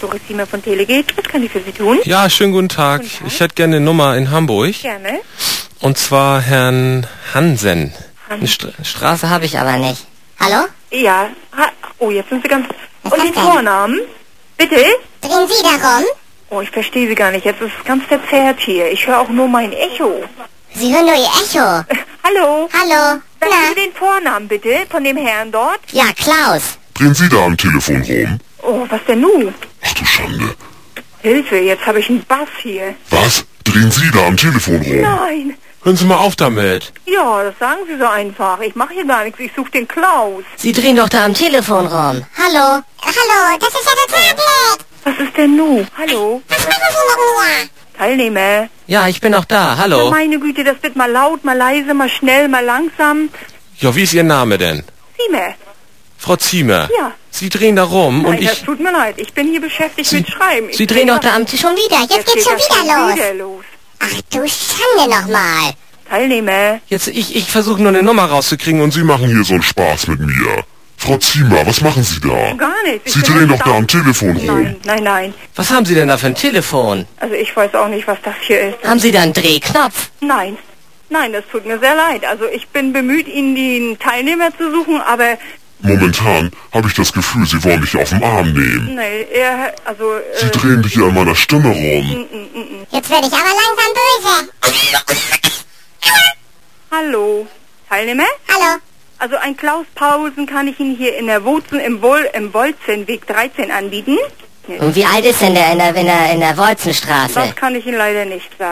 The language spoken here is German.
Doris Siemer von Telegate. Was kann ich für Sie tun? Ja, schönen guten Tag. Ich hätte gerne eine Nummer in Hamburg. Gerne. Und zwar Herrn Hansen. Eine Straße habe ich aber nicht. Hallo? Ja. Oh, jetzt sind Sie ganz... Was Und ist den das Vornamen? Bitte? Drehen Sie darum? Oh, ich verstehe Sie gar nicht. Jetzt ist es ganz verzerrt hier. Ich höre auch nur mein Echo. Sie hören nur Ihr Echo. Hallo? Hallo? Sagen Na? Sie den Vornamen bitte von dem Herrn dort? Ja, Klaus. Drehen Sie da am Telefon rum? Oh, was denn nun? Ach du Schande. Hilfe, jetzt habe ich einen Bass hier. Was? Drehen Sie da am Telefon rum? Nein. Hören Sie mal auf damit. Ja, das sagen Sie so einfach. Ich mache hier gar nichts. Ich suche den Klaus. Sie drehen doch da am Telefon rum. Hallo? Hallo, das ist ja total blöd. Was ist denn nun? Hallo? Was machen Sie mit mir? Teilnehmer. Ja, ich bin auch da. Na, Hallo. meine Güte, das wird mal laut, mal leise, mal schnell, mal langsam. Ja, wie ist Ihr Name denn? Siemer. Frau Ziemer. Ja. Sie drehen da rum Nein, und das ich... tut mir leid. Ich bin hier beschäftigt mit Schreiben. Sie drehen doch da am Tisch schon wieder. Jetzt geht's schon geht das wieder los. Ach du Schande nochmal. Teilnehmer. Jetzt, ich versuche nur eine Nummer rauszukriegen und Sie machen hier so einen Spaß mit mir. Frau Ziemer, was machen Sie da? Gar nichts. Sie drehen doch da am Telefon rum. Nein, nein, nein. Was haben Sie denn da für ein Telefon? Also ich weiß auch nicht, was das hier ist. Haben Sie da einen Drehknopf? Nein. Nein, das tut mir sehr leid. Also ich bin bemüht, Ihnen den Teilnehmer zu suchen, aber... Momentan habe ich das Gefühl, Sie wollen mich auf den Arm nehmen. Nee, also... Sie drehen dich ja an meiner Stimme rum. Jetzt werde ich aber langsam böse. Hallo. Teilnehmer? Hallo? Also ein Klaus Pausen kann ich Ihnen hier in der Wurzen im Wolzenweg 13 anbieten. Und wie alt ist denn der in der Wolzenstraße? Das kann ich Ihnen leider nicht sagen.